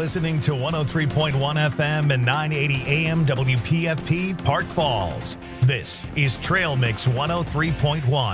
listening to 103.1 FM and 980 AM WPFP Park Falls. This is Trail Mix 103.1.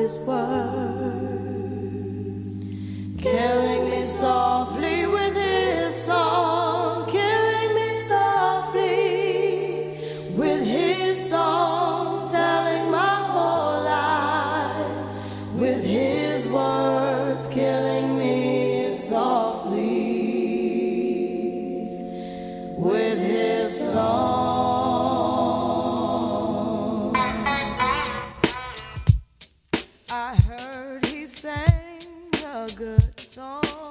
his words, killing me softly with his song, killing me softly with his song, telling my whole life with his words, killing me softly with his song. I heard he sang a good song.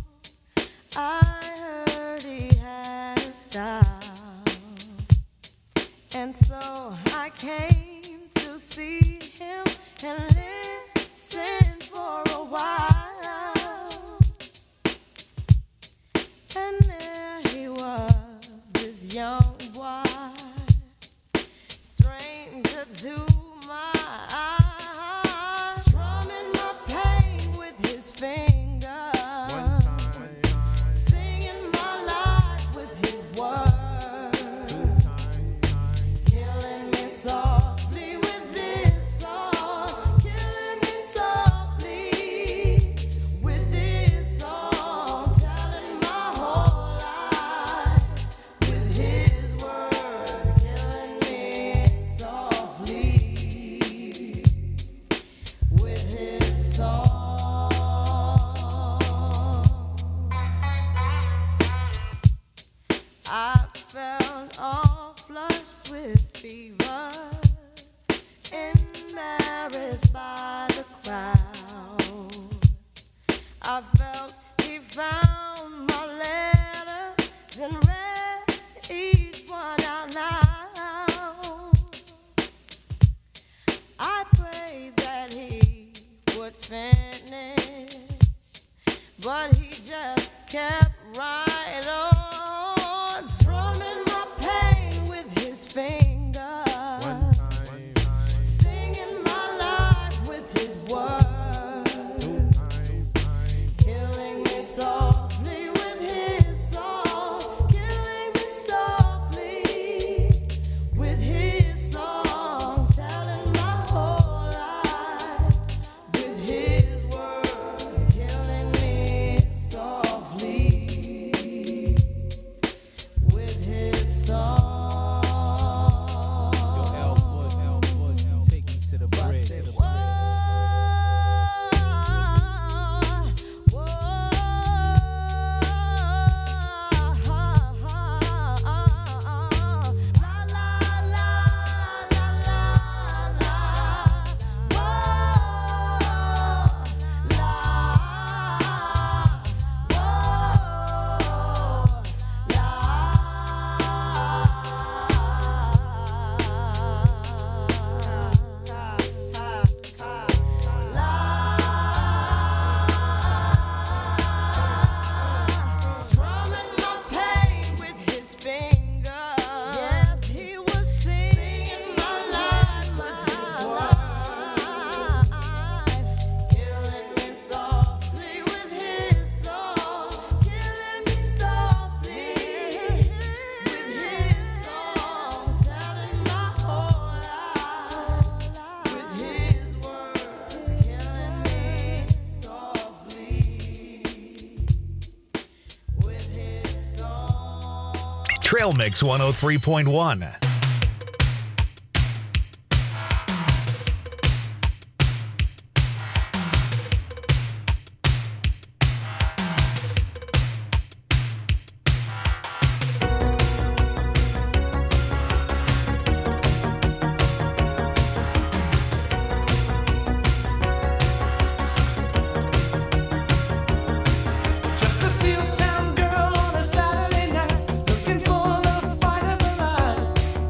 I heard he had a style. And so I came to see him and listen for a while. And there he was, this young boy, stranger to my eyes, strumming my pain with his fingers, singing my life with his words, killing me softly with this song, killing me softly with this song, telling my whole life with his words, killing me softly with his song. I felt all flushed with fever, embarrassed by the crowd. I felt he found my letters and read each one out loud. I prayed that he would finish, but he just kept right on, strumming my pain with his fingers, singing my life with his words, killing me softly with his song, killing me softly with his song, telling my whole life with his words, killing me softly with his song. Take me to the bridge. Whoa, whoa, la la la la la, whoa, strumming my pain with his fingers. Yes, he was singing my life with his words, killing me softly with his song, killing me softly with his song, telling my whole life with his words, killing me softly with his song. Trail Mix 103.1. Just a steel town girl on a Saturday night, looking for the fight of her life.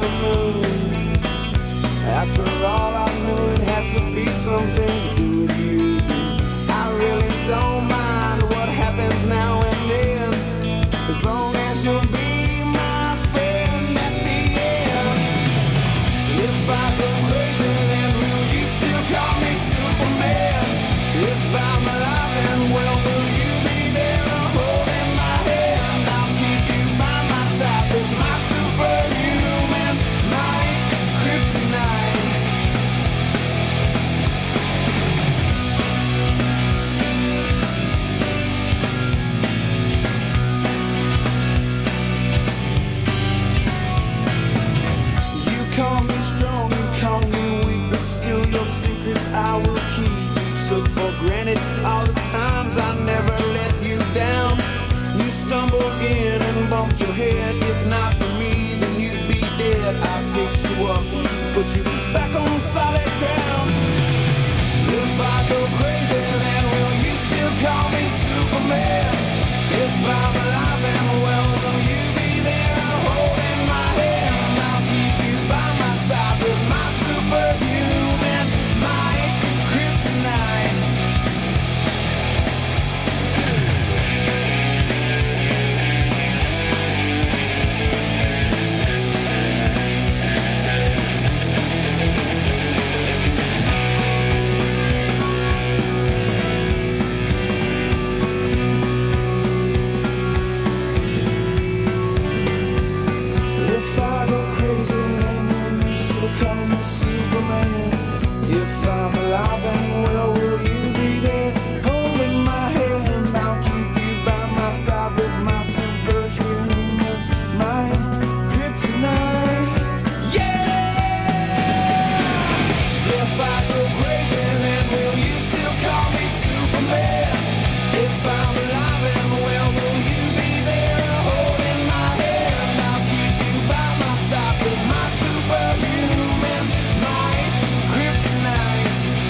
the moon. After all, I knew it had to be something to do with you. I really don't mind what happens now and then, as long as you'll be my friend at the end. If I go crazy, then will you still call me Superman? If I'm alive and well, will you be there holding my hand? I'll keep you by my side with my superhuman, my kryptonite. You call me strong, you call me weak, but still your secrets I will keep. Took for granted all the times I never let you down. You stumbled in and bumped your head. If not for me, then you'd be dead. I picked you up, put you back on solid ground. If I go crazy, then will you still call me Superman? If I'm alive and well, will you be there holding my hand? I'll keep you by my side with my superhuman, my kryptonite. If I go crazy, then will you still call me Superman? If I'm alive and well, will you be there holding my hand? I'll keep you by my side with my superhuman, my kryptonite. Yeah! If I go crazy, then will you still call me Superman? If I'm alive and well, will you be there holding my hand? I'll keep you by my side with my superhuman, my kryptonite.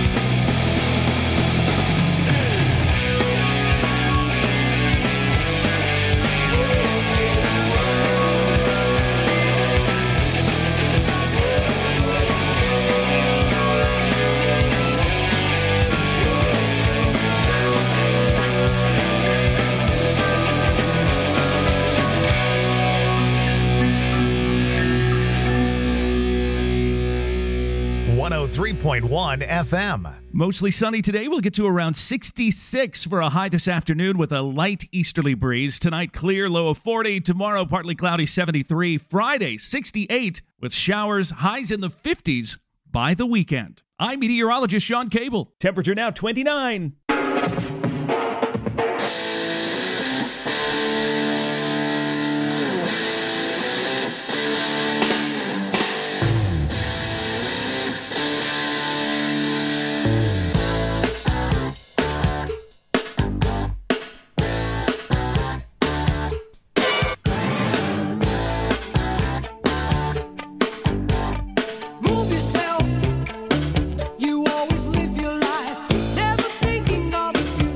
FM. Mostly sunny today. We'll get to around 66 for a high this afternoon with a light easterly breeze. Tonight, clear, low of 40. Tomorrow, partly cloudy, 73. Friday, 68 with showers, highs in the 50s by the weekend. I'm meteorologist Sean Cable. Temperature now 29. Move yourself. You always live your life, never thinking of the future.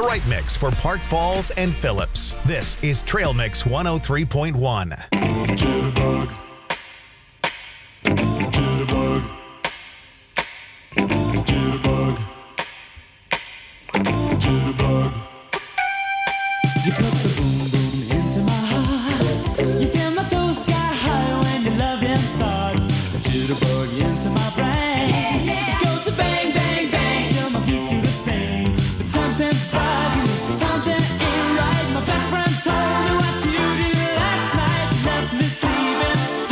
right mix for Park Falls and Phillips. This is Trail Mix 103.1. Jitterbug. Jitterbug. Jitterbug. Jitterbug. You put the boom boom into my heart. You send my soul sky high when your loving starts. A jitterbug into my brain. It goes to bang, bang, bang till my feet do the same. But something's bugging, something ain't right. My best friend told me what you did last night. You left me sleeping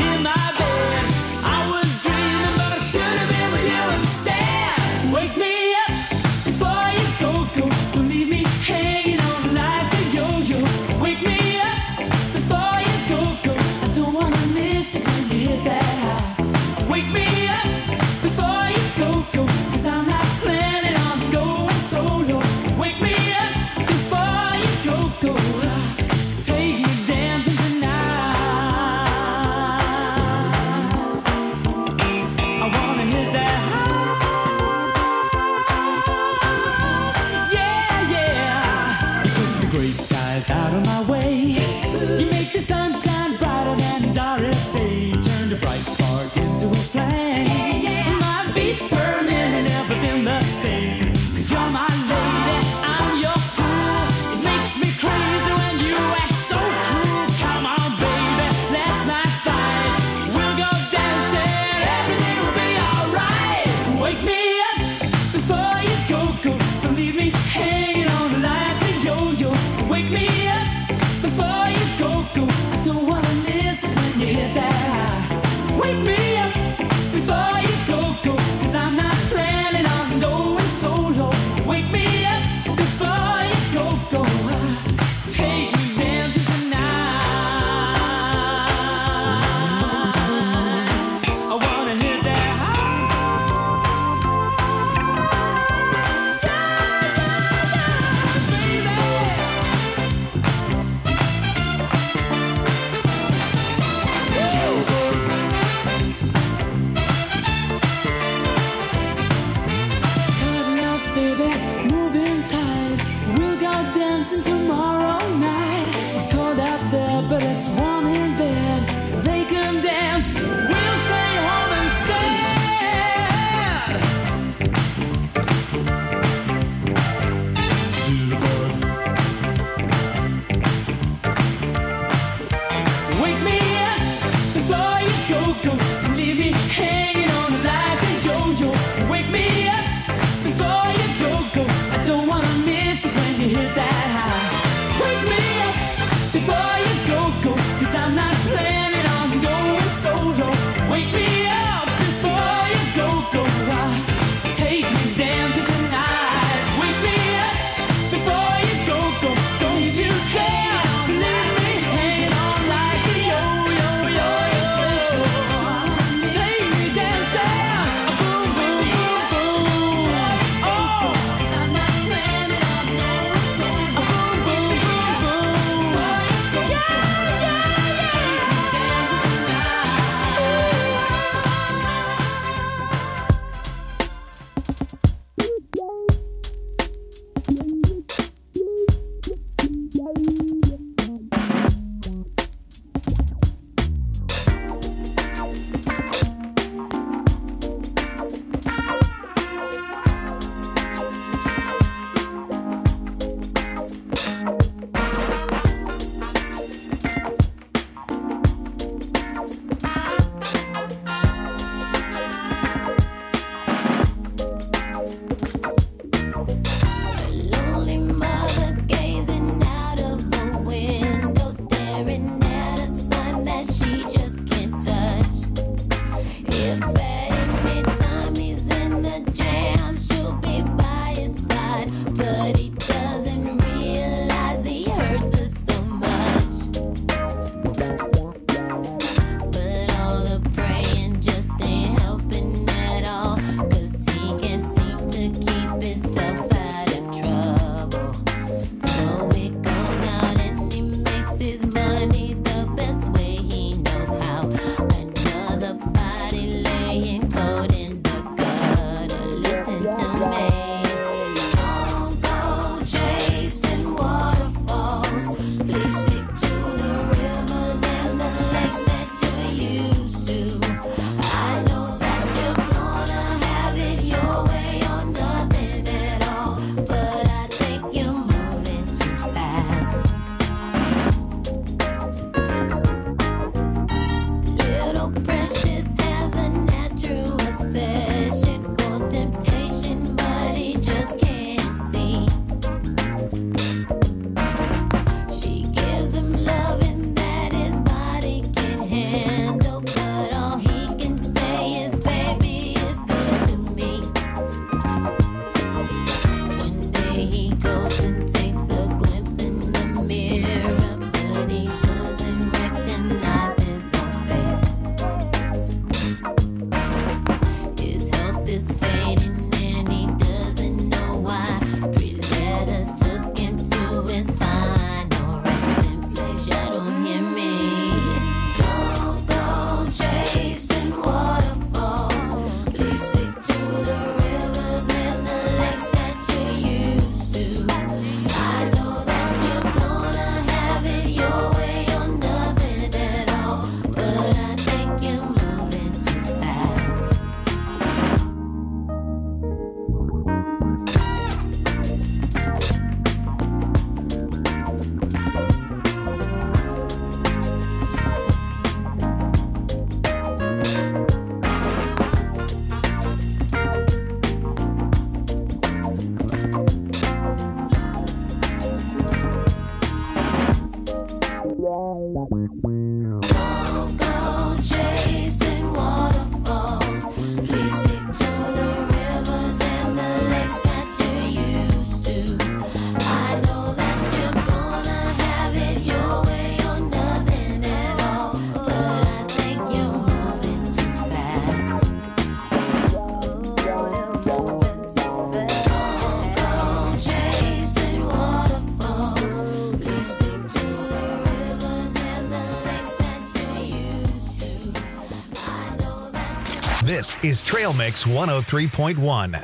This is Trail Mix 103.1.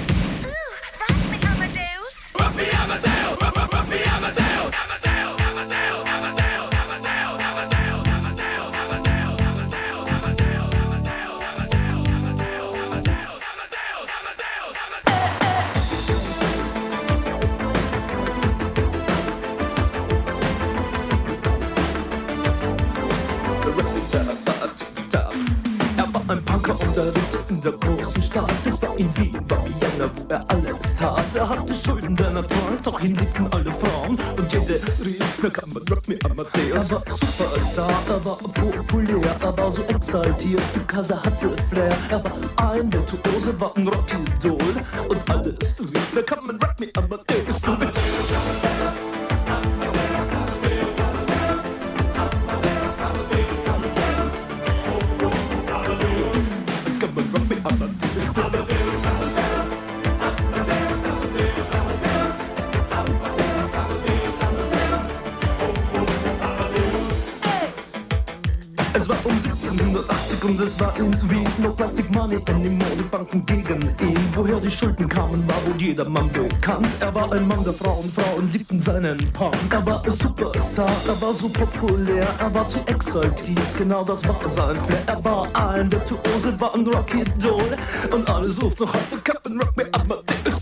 In der großen Stadt, es war in Wien, war Vienna, wo er alles tat. Er hatte Schulden, der Natur, doch ihn liebten alle Frauen. Und jede rief, na kann man Rock Me Amadeus. Er war Superstar, er war populär, er war so exaltiert, because er hatte Flair. Er war ein Virtuose, war ein Rockidol. Und alles rief, na kann man Rock Me Amadeus. Du mit Es war um 1780 und es war in Wien. No Plastic Money anymore, die Banken gegen ihn. Woher die Schulden kamen, war wohl jedermann bekannt. Er war ein Mann der Frauen, Frauen liebten seinen Punk. Er war ein Superstar, er war so populär, er war zu exaltiert, genau das war sein Flair. Er war ein Virtuose, war ein Rockidol. Und alle suchten noch heute Captain Rock Me Amadeus.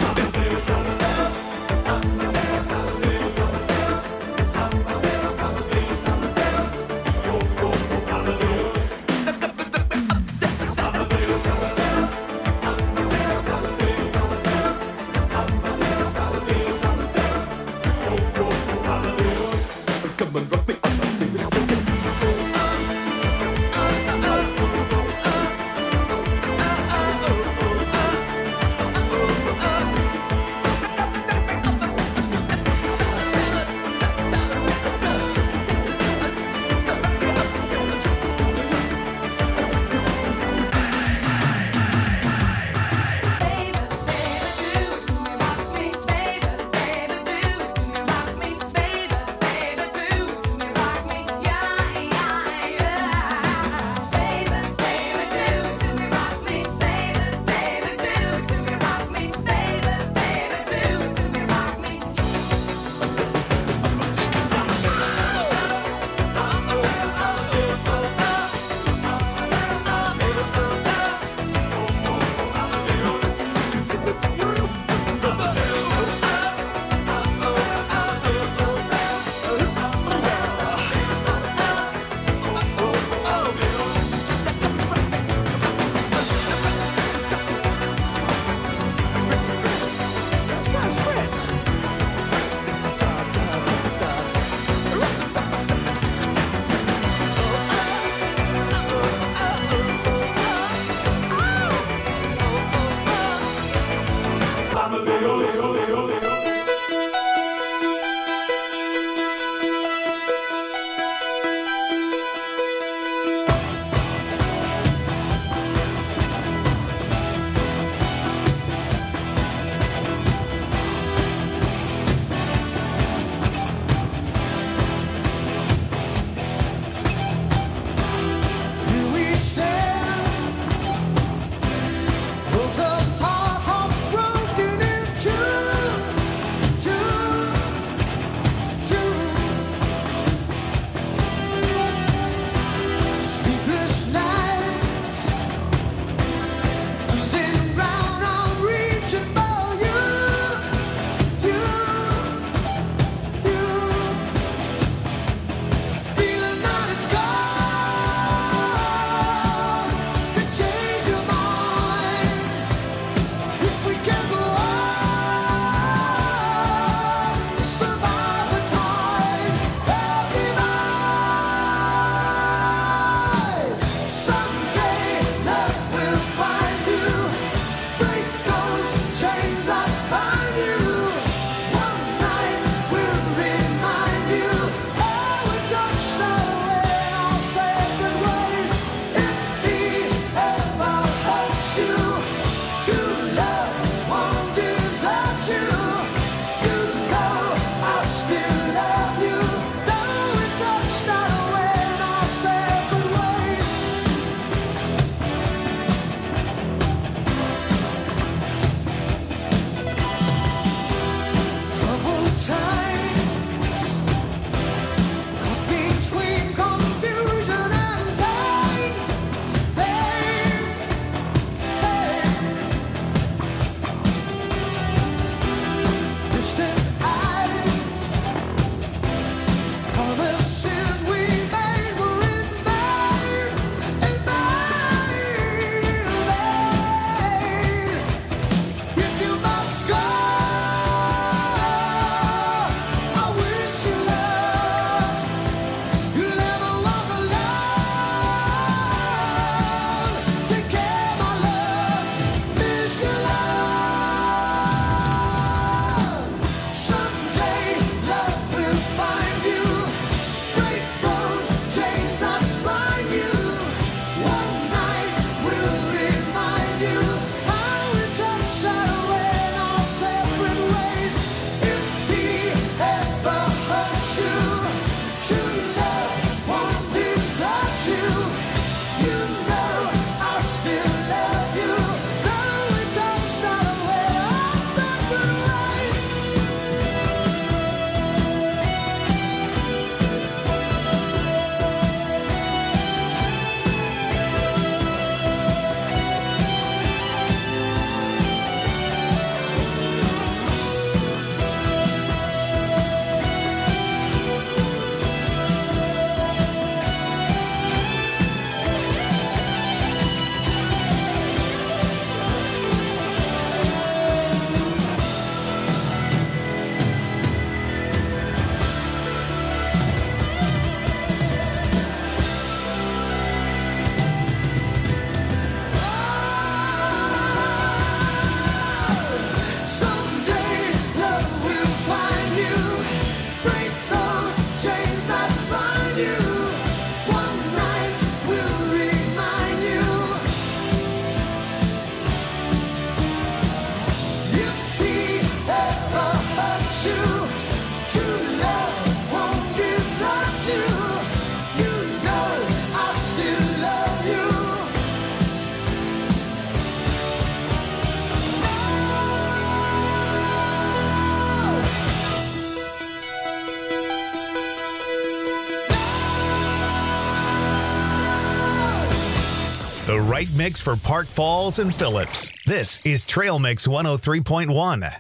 the right mix for Park Falls and Phillips. This is Trail Mix 103.1.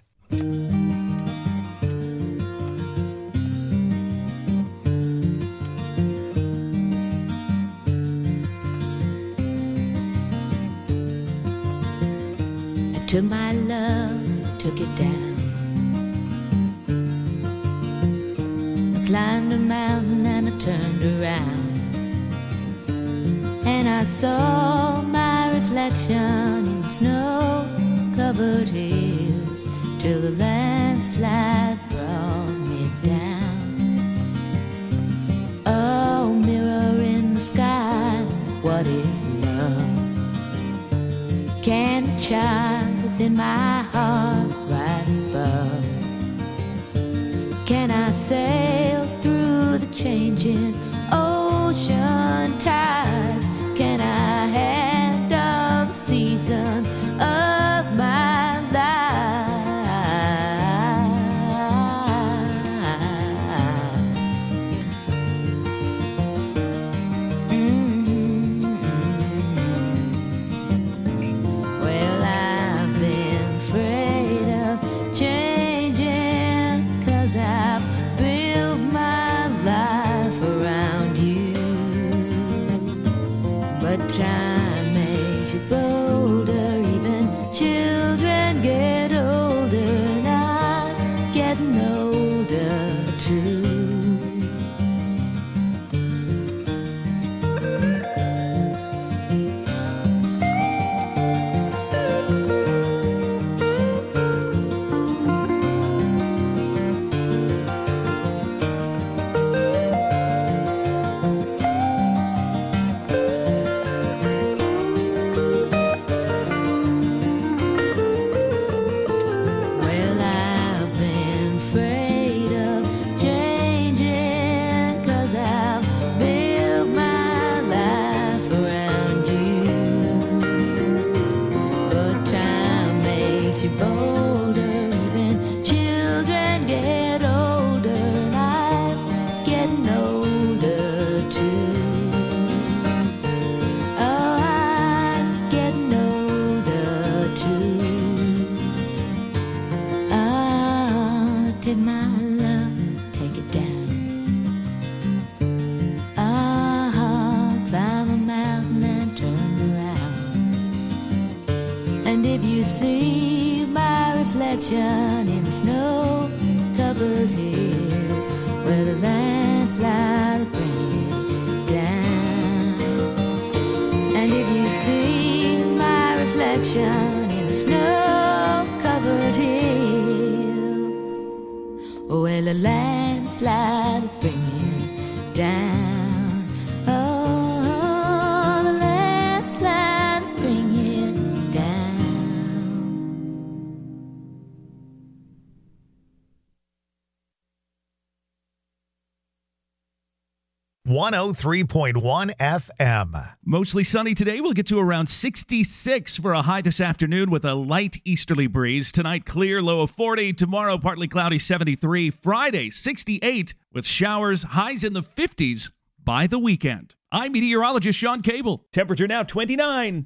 Took my love, took it down. I climbed a mountain and I turned around, and I saw my reflection in snow-covered hills till the landslide brought me down. Oh, mirror in the sky, what is love? Can the child within my heart rise above? Can I sail through the changing ocean tides? Can I handle the seasons of my life? Well, I've been afraid of changing, 'cause I've built my life around you. But time makes you bolder, even children get older, and I'm getting older too. Well, I've been afraid of changing, 'cause I've built my life around you. But time makes you bolder, even children get older, and I'm getting older too. Oh, I'm getting older too. Ah, take my love, take it down. Ah, climb a mountain and turn around. And if you see my reflection in the snow-covered hills, where the landslide will bring it down. And if you see my reflection in the snow-covered hills, well, the landslide will bring it down. Oh, the landslide will bring it down. 103.1 FM. Mostly sunny today. We'll get to around 66 for a high this afternoon with a light easterly breeze. Tonight, clear, low of 40. Tomorrow, partly cloudy, 73. Friday, 68 with showers, highs in the 50s by the weekend. I'm meteorologist Sean Cable. Temperature now 29.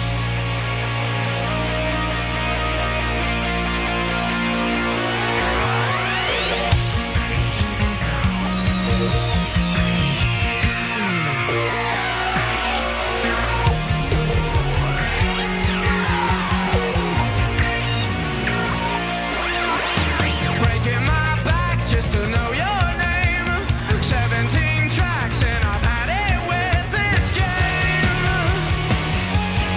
Breaking my back just to know your name. 17 tracks and I've had it with this game.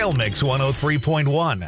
Trail Mix 103.1.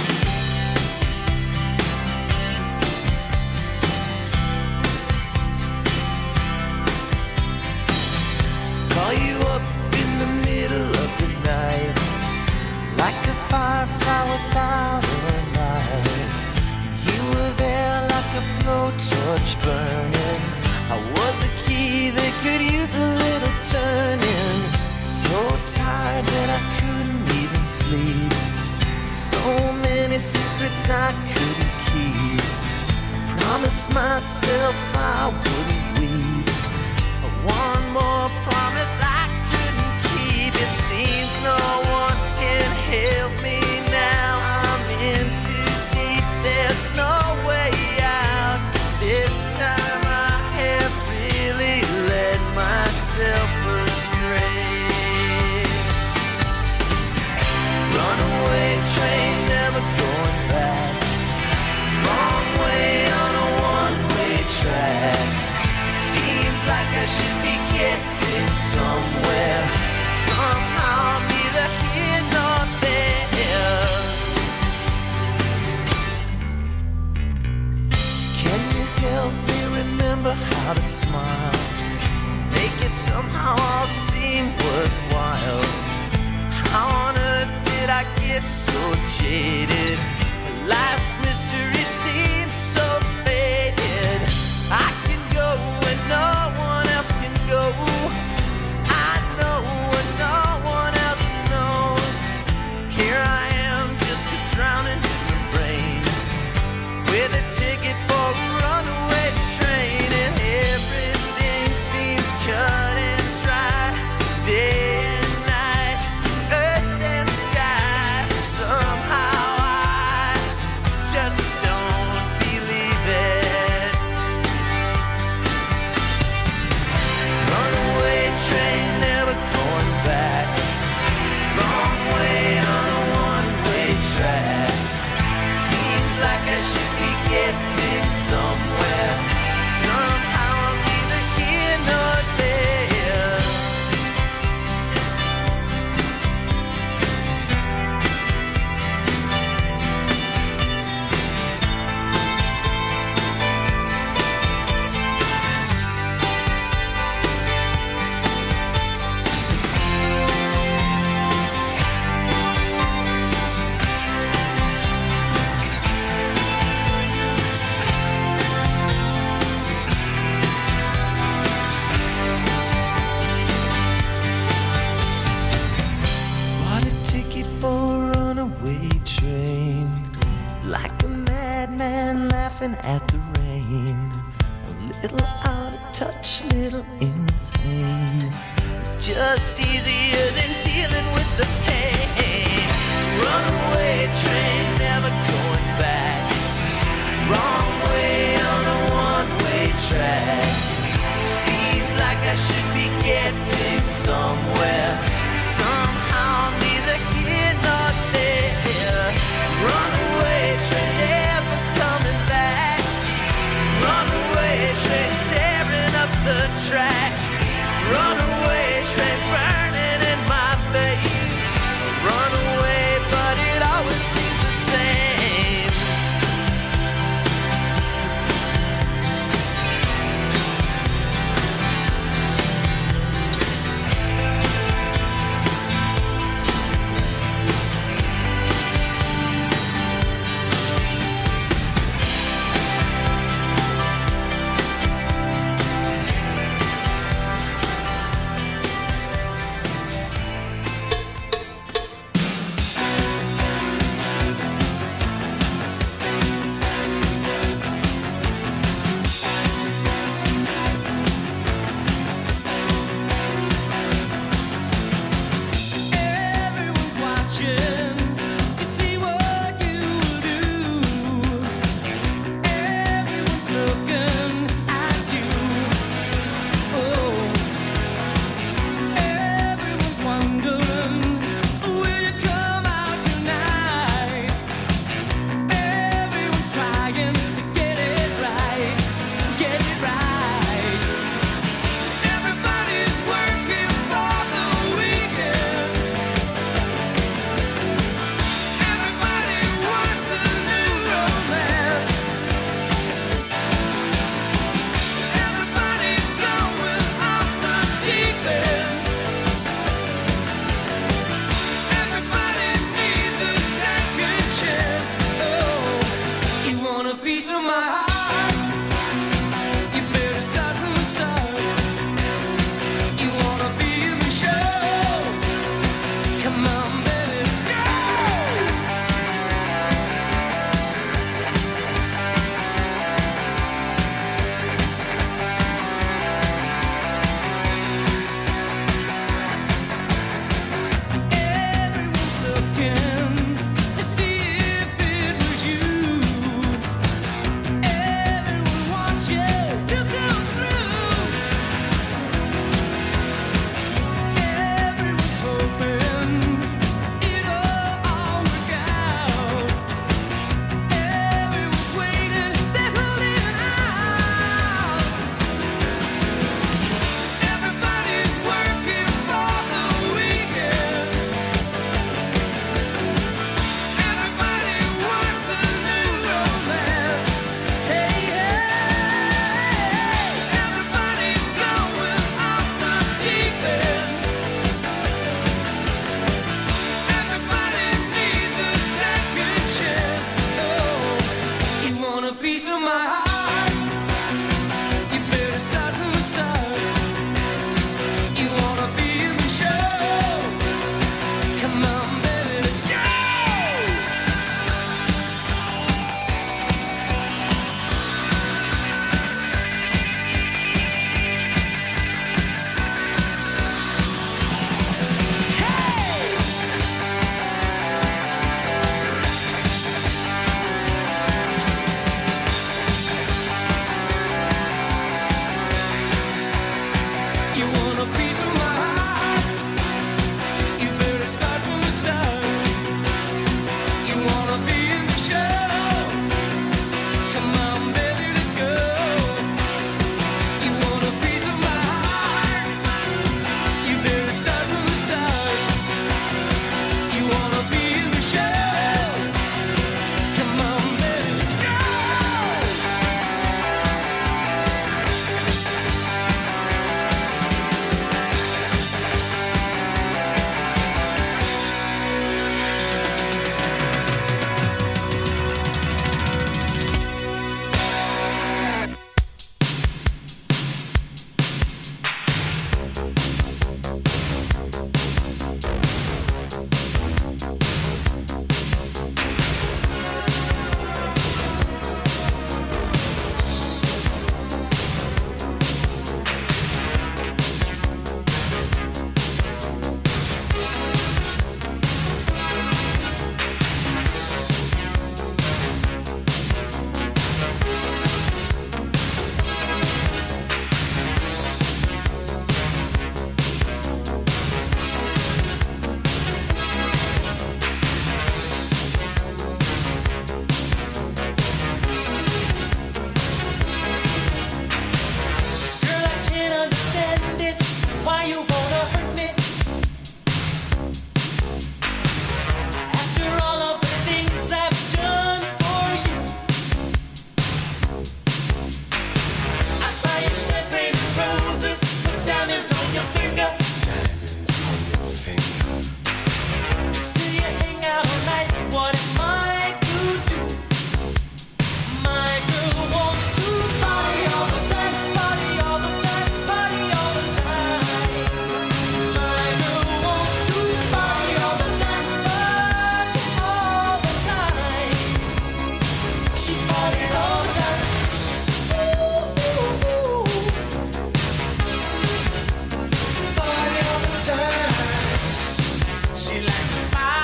Call you up in the middle of the night, like a firefly without a light. You were there like a blowtorch burning. I was a key that could use a little turning. So tired that I couldn't even sleep. So many secrets I couldn't keep. I promised myself I wouldn't weep. One more promise I couldn't keep. It seems no one can help me now. I'm in too deep, there's no way out. This time I have really led myself astray. Runaway train, never going back. Wrong way on a one-way track. Seems like I should be getting somewhere. Somehow neither here nor there. Can you help me remember how to smile? Make it somehow all seem worthwhile. How on earth did I get so jaded? Life's mystery seems so faded. I can go where no one else can go. I know what no one else knows. Here I am, just a drowning in the rain, with a ticket for a runaway train, and everything seems cut and dry. Day and night, earth and sky. Somehow I just don't believe it. Runaway train, never going back. Wrong way on a one-way track. Seems like I should be getting somewhere. Somehow I'm neither here nor there. Bought a ticket for a runaway train, like a madman laughing at the rain. A little out of touch, little insane. It's just easier than dealing with the pain. Runaway train, never going back. Wrong way on a one-way track. Seems like I should be getting somewhere. Somehow neither here nor there. Runaway train, never coming back. Runaway train, tearing up the track. Runaway